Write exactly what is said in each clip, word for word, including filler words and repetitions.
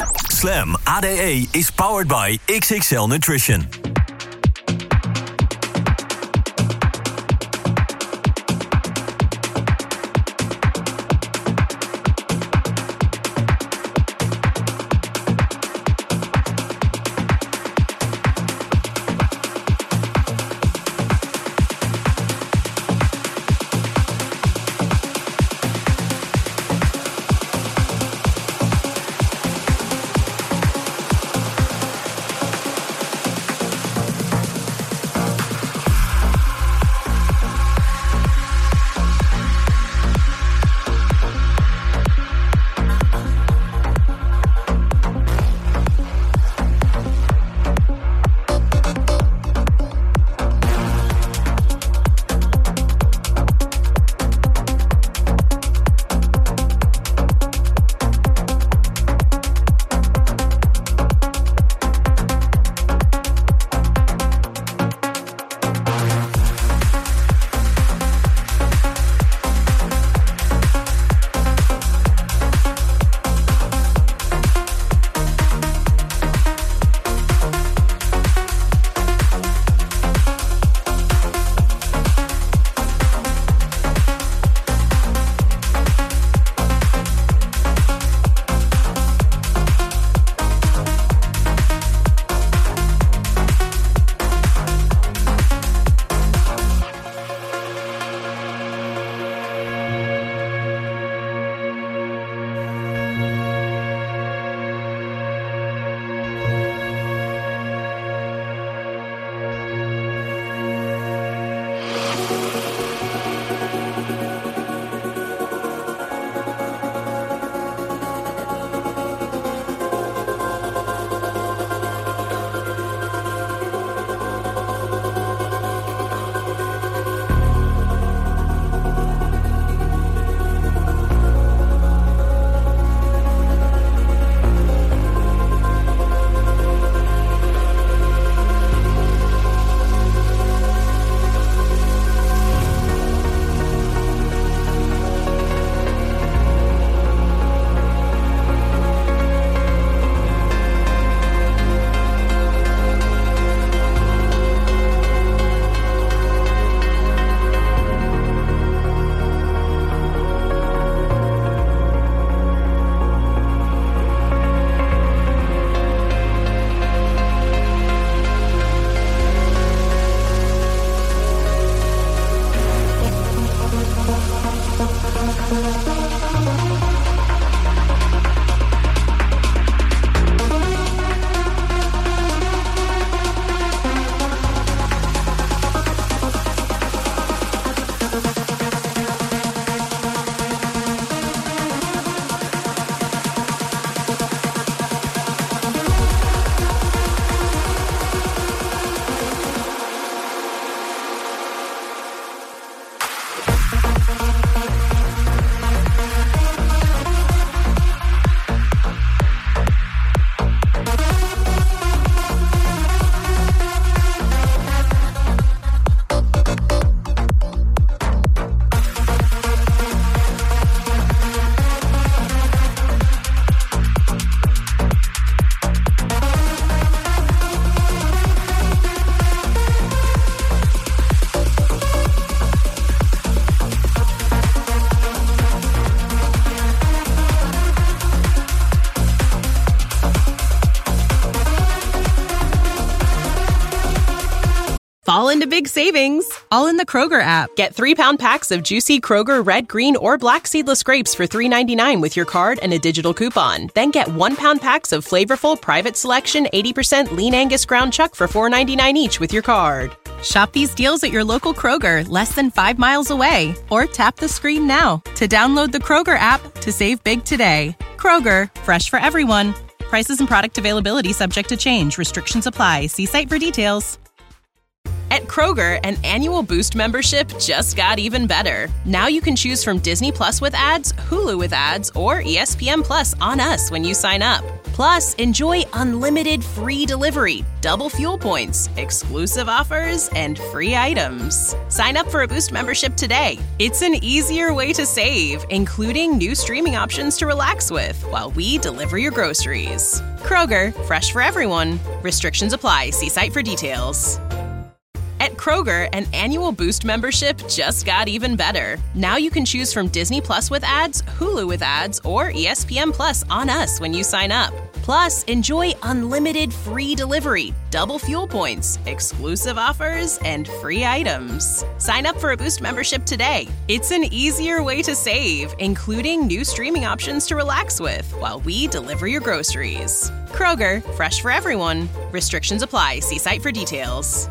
Slam A D E is powered by X X L Nutrition. Fall into big savings, all in the Kroger app. Get three-pound packs of juicy Kroger red, green, or black seedless grapes for three ninety-nine with your card and a digital coupon. Then get one-pound packs of flavorful Private Selection eighty percent lean Angus ground chuck for four ninety-nine each with your card. Shop these deals at your local Kroger, less than five miles away. Or tap the screen now to download the Kroger app to save big today. Kroger, fresh for everyone. Prices and product availability subject to change. Restrictions apply. See site for details. At Kroger, an annual Boost membership just got even better. Now you can choose from Disney Plus with ads, Hulu with ads, or E S P N Plus on us when you sign up. Plus, enjoy unlimited free delivery, double fuel points, exclusive offers, and free items. Sign up for a Boost membership today. It's an easier way to save, including new streaming options to relax with while we deliver your groceries. Kroger, fresh for everyone. Restrictions apply. See site for details. At Kroger, an annual Boost membership just got even better. Now you can choose from Disney Plus with ads, Hulu with ads, or E S P N Plus on us when you sign up. Plus, enjoy unlimited free delivery, double fuel points, exclusive offers, and free items. Sign up for a Boost membership today. It's an easier way to save, including new streaming options to relax with while we deliver your groceries. Kroger, fresh for everyone. Restrictions apply. See site for details.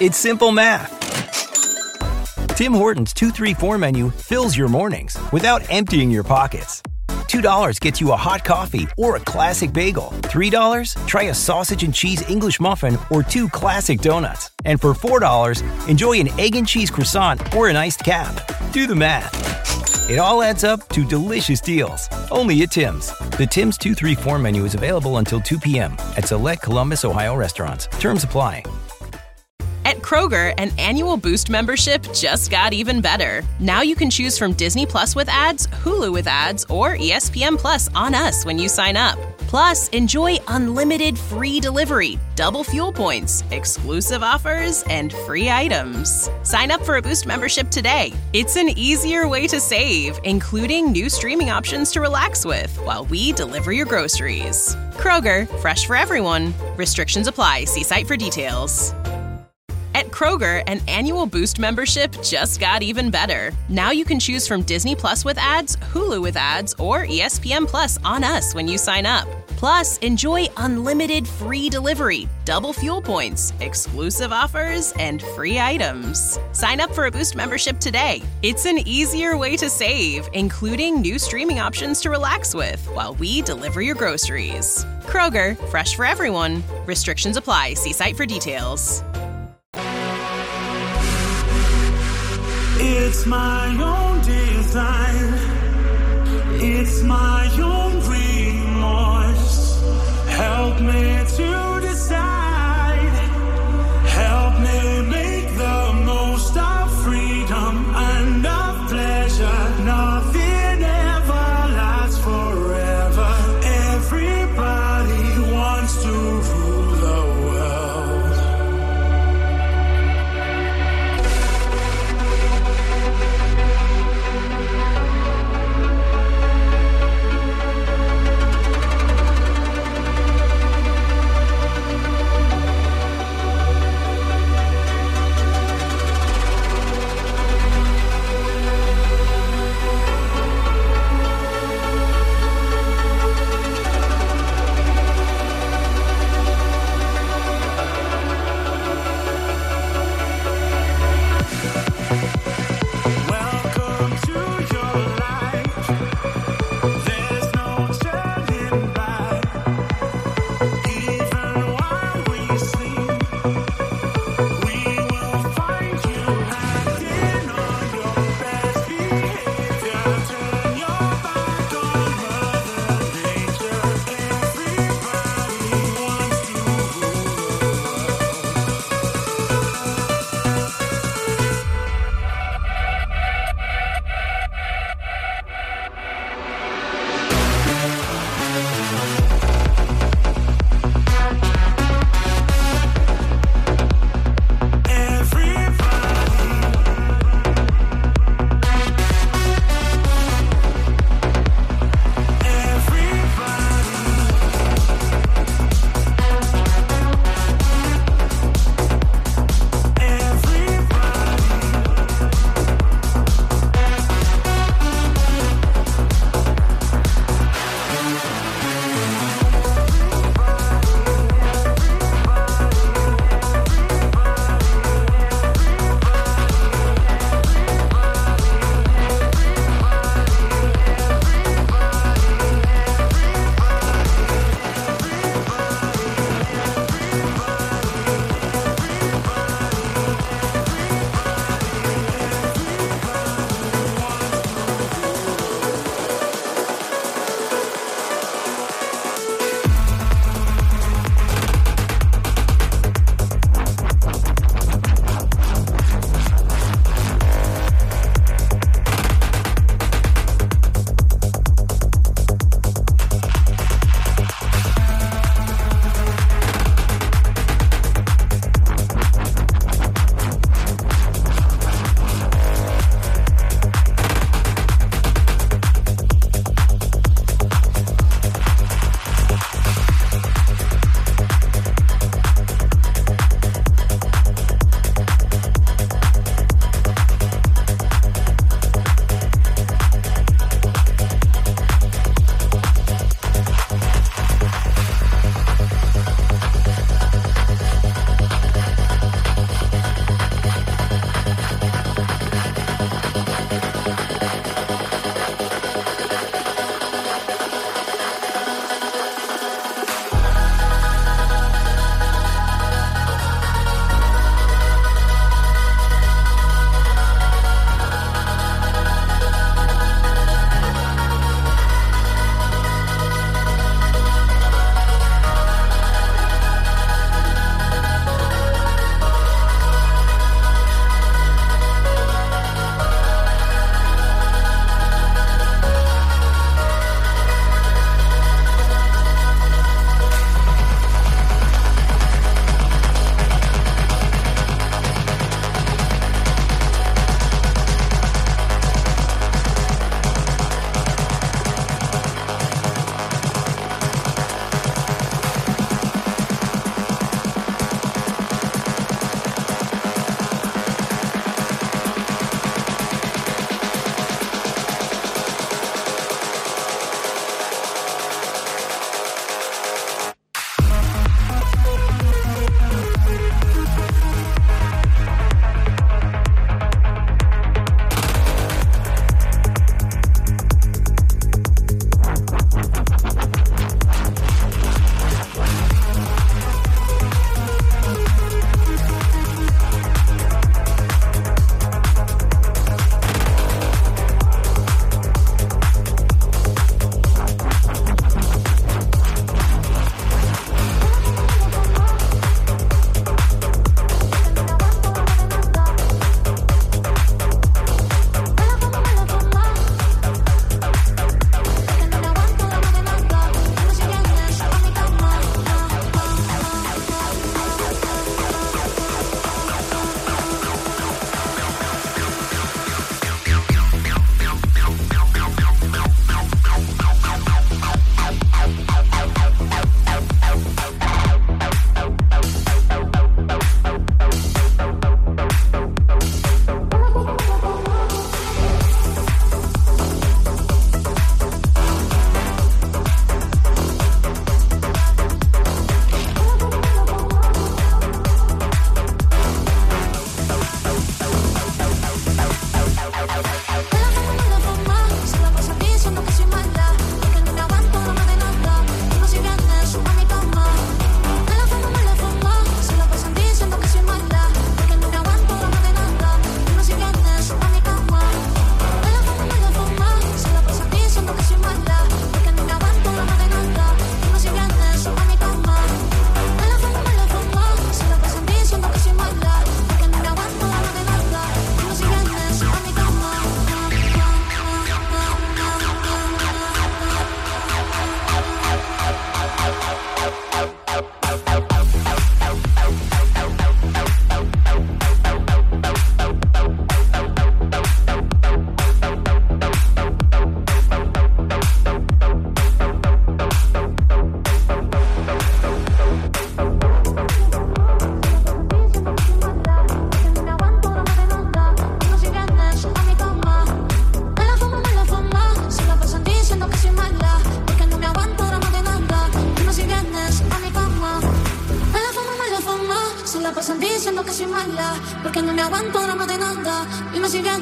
It's simple math. Tim Hortons two three four menu fills your mornings without emptying your pockets. two dollars gets you a hot coffee or a classic bagel. three dollars, try a sausage and cheese English muffin or two classic donuts. And for four dollars, enjoy an egg and cheese croissant or an iced cap. Do the math. It all adds up to delicious deals. Only at Tim's. The Tim's two three four menu is available until two p.m. at select Columbus, Ohio restaurants. Terms apply. At Kroger, an annual Boost membership just got even better. Now you can choose from Disney Plus with ads, Hulu with ads, or E S P N Plus on us when you sign up. Plus, enjoy unlimited free delivery, double fuel points, exclusive offers, and free items. Sign up for a Boost membership today. It's an easier way to save, including new streaming options to relax with while we deliver your groceries. Kroger, fresh for everyone. Restrictions apply. See site for details. At Kroger, an annual Boost membership just got even better. Now you can choose from Disney Plus with ads, Hulu with ads, or E S P N Plus on us when you sign up. Plus, enjoy unlimited free delivery, double fuel points, exclusive offers, and free items. Sign up for a Boost membership today. It's an easier way to save, including new streaming options to relax with while we deliver your groceries. Kroger, fresh for everyone. Restrictions apply. See site for details. It's my own design. It's my own remorse. Help me to decide. Help me make the most of freedom and of pleasure. Nothing ever lasts forever. Everybody wants to rule the world.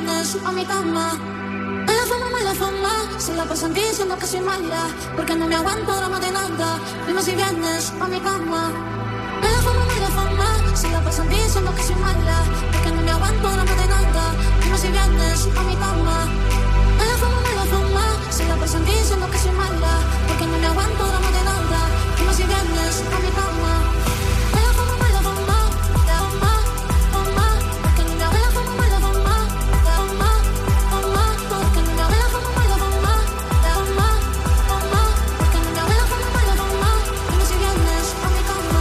viernes a mi cama. Mala fama, mala fama, se la pasan diciendo que soy mala, porque no me aguanto drama de nada. Lunes y viernes a mi cama. Mala fama, mala fama, se la pasan diciendo que soy mala, porque no me aguanto drama de nada. Lunes y viernes a mi cama. Mala fama, mala fama, se la pasan diciendo que soy mala, porque no me aguanto drama de nada. Lunes y viernes a mi cama. Mala fama, mala fama, la fama, fama, porque no me aguanto fama, mala fama, la fama, fama, porque no me aguanto fama, mala fama, la fama, fama, porque no me aguanto fama, mala fama. Lunes y viernes a mi cama.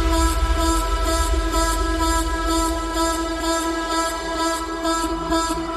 Bye.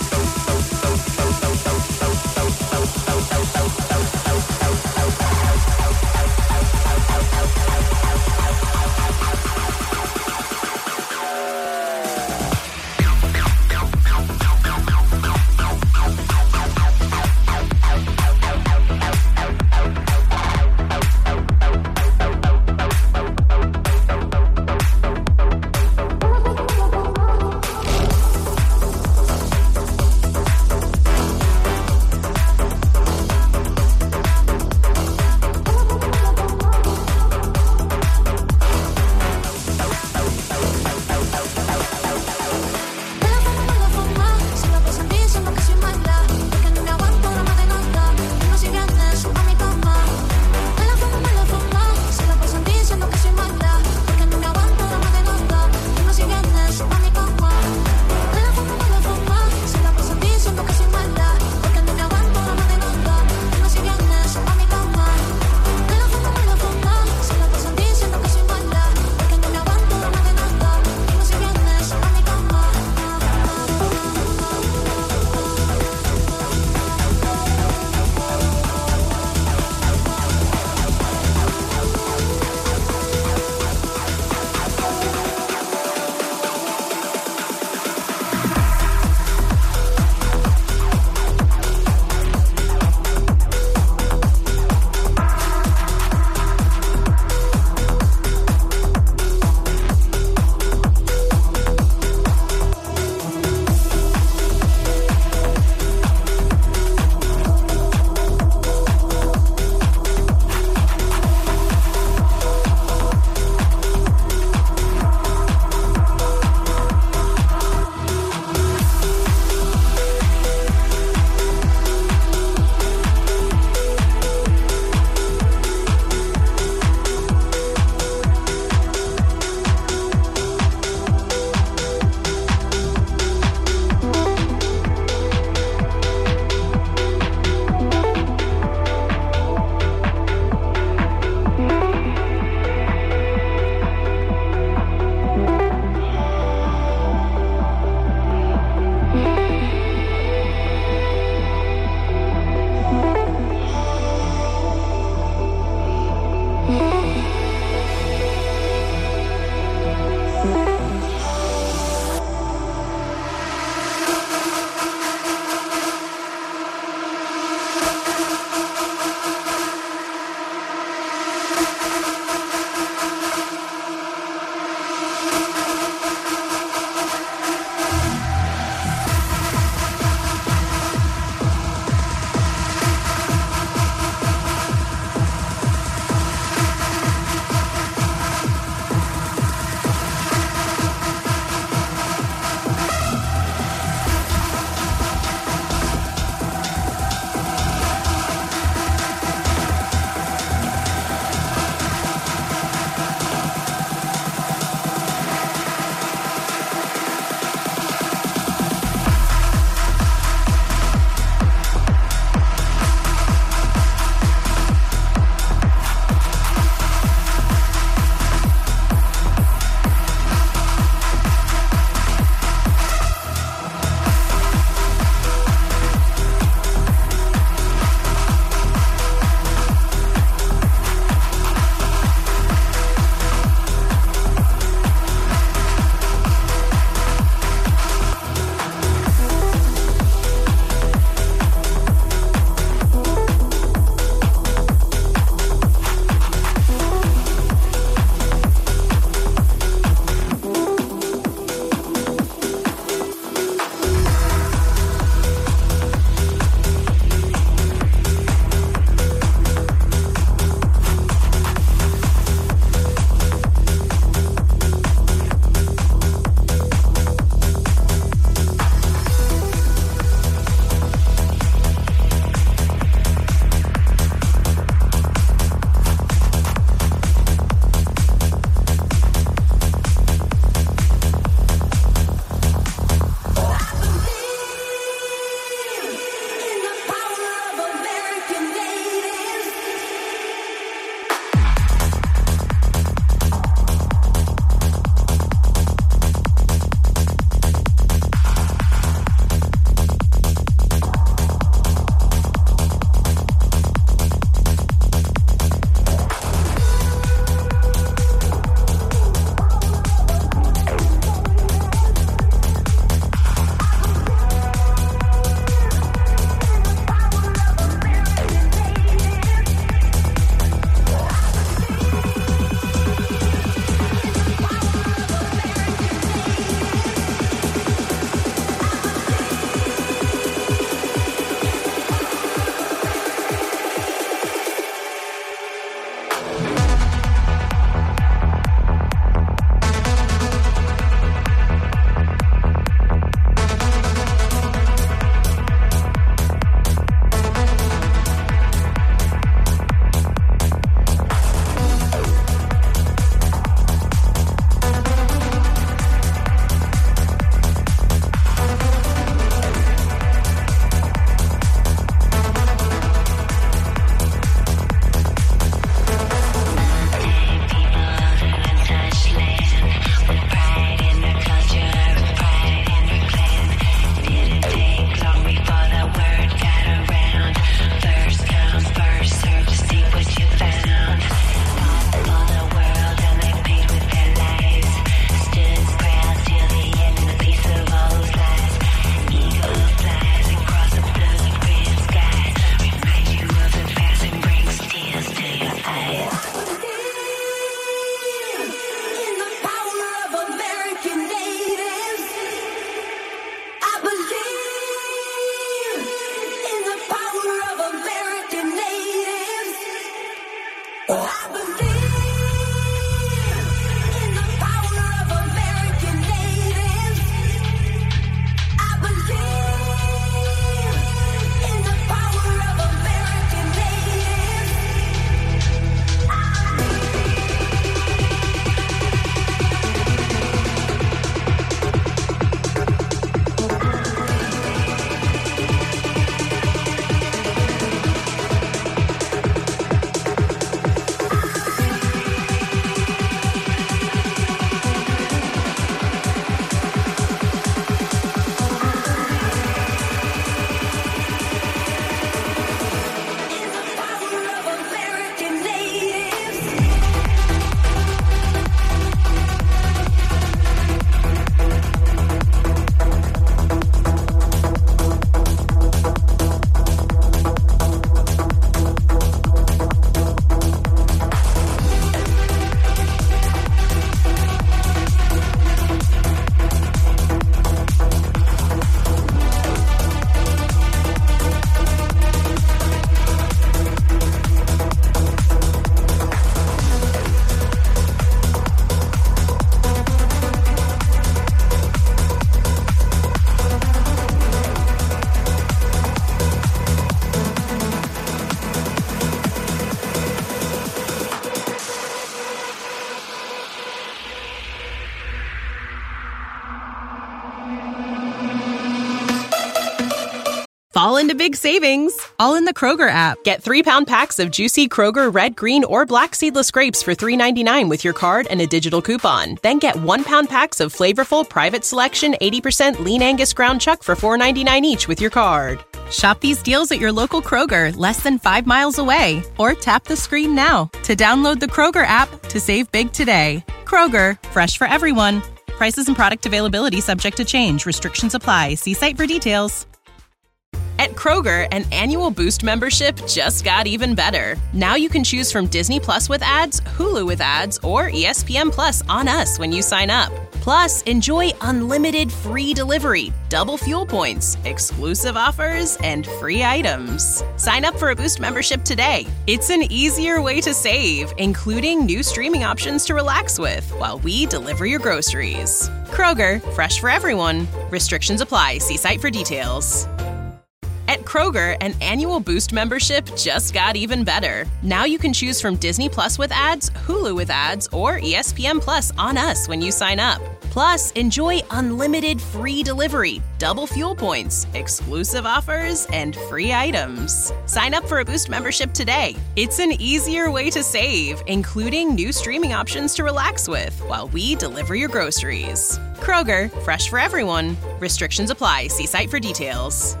Fall into big savings, all in the Kroger app. Get three-pound packs of juicy Kroger red, green, or black seedless grapes for three ninety-nine with your card and a digital coupon. Then get one-pound packs of flavorful Private Selection eighty percent Lean Angus ground chuck for four ninety-nine each with your card. Shop these deals at your local Kroger, less than five miles away. Or tap the screen now to download the Kroger app to save big today. Kroger, fresh for everyone. Prices and product availability subject to change. Restrictions apply. See site for details. At Kroger, an annual Boost membership just got even better. Now you can choose from Disney Plus with ads, Hulu with ads, or E S P N Plus on us when you sign up. Plus, enjoy unlimited free delivery, double fuel points, exclusive offers, and free items. Sign up for a Boost membership today. It's an easier way to save, including new streaming options to relax with while we deliver your groceries. Kroger, fresh for everyone. Restrictions apply. See site for details. At Kroger, an annual Boost membership just got even better. Now you can choose from Disney Plus with ads, Hulu with ads, or E S P N Plus on us when you sign up. Plus, enjoy unlimited free delivery, double fuel points, exclusive offers, and free items. Sign up for a Boost membership today. It's an easier way to save, including new streaming options to relax with while we deliver your groceries. Kroger, fresh for everyone. Restrictions apply. See site for details.